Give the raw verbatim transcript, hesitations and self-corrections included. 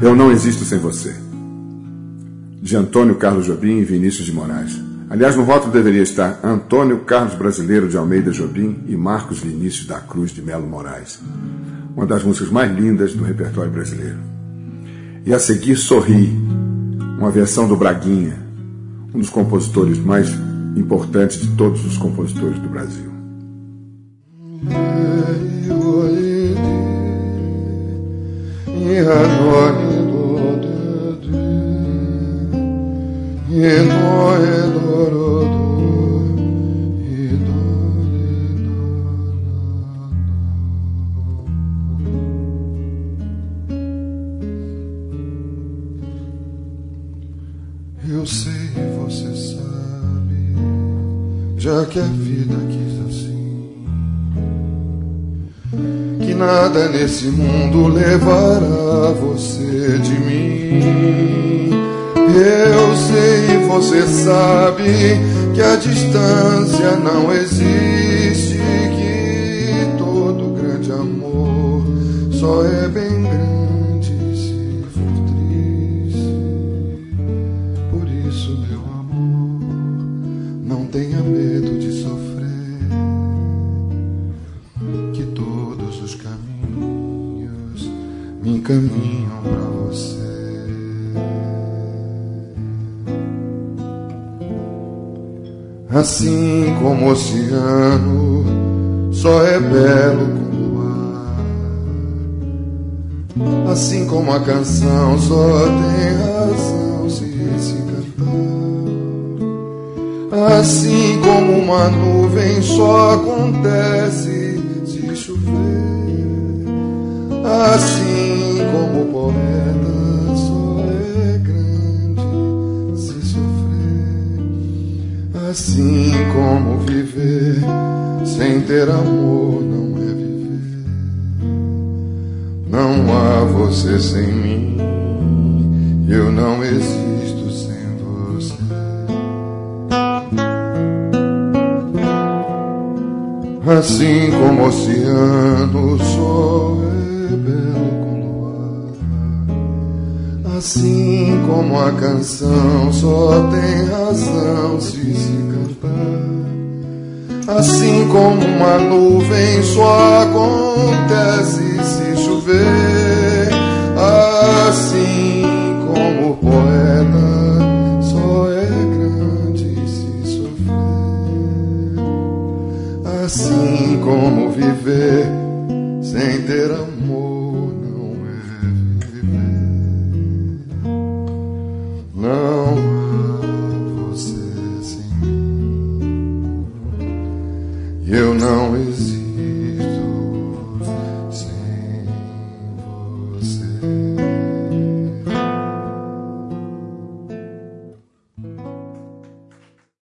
Eu não existo sem você. De Antônio Carlos Jobim e Vinícius de Moraes. Aliás, no rótulo deveria estar Antônio Carlos Brasileiro de Almeida Jobim e Marcos Vinícius da Cruz de Melo Moraes. Uma das músicas mais lindas do repertório brasileiro. E a seguir, Sorri, uma versão do Braguinha, um dos compositores mais importantes de todos os compositores do Brasil. Eu sei, você sabe, já que a vida quis assim, que nada nesse mundo levará você de mim. Eu sei, você sabe, que a distância não existe, que todo grande amor só é bem grande se for triste. Por isso, meu amor, não tenha medo de sofrer, que todos os caminhos me encaminham pra você. Assim como o oceano só é belo com o ar, assim como a canção só tem razão se se cantar, assim como uma nuvem só acontece se chover, assim como o poeta só é grande se sofrer, assim como viver sem ter amor não é viver. Não há você sem mim, eu não existo sem você. Assim como o oceano só é belo com luar, assim como a canção só tem razão se se cantar, assim como uma nuvem só acontece se chover, assim como o poeta só é grande se sofrer, assim como viver sem ter amor não é viver. Não há você sem mim, eu não existo.